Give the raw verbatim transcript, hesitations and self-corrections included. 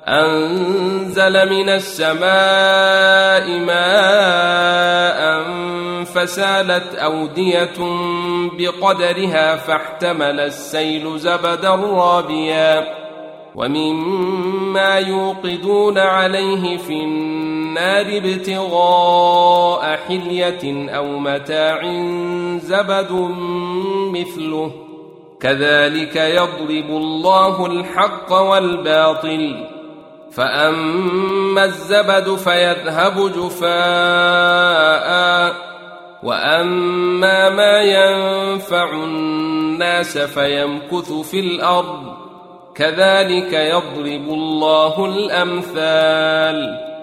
أنزل من السماء ماء فسالت أودية بقدرها فاحتمل السيل زبدا رابيا ومما يوقدون عليه في النار ابتغاء حلية أو متاع زبد مثله كذلك يضرب الله الحق والباطل فأما الزبد فيذهب جفاء وأما ما ينفع الناس فيمكث في الأرض كذلك يضرب الله الأمثال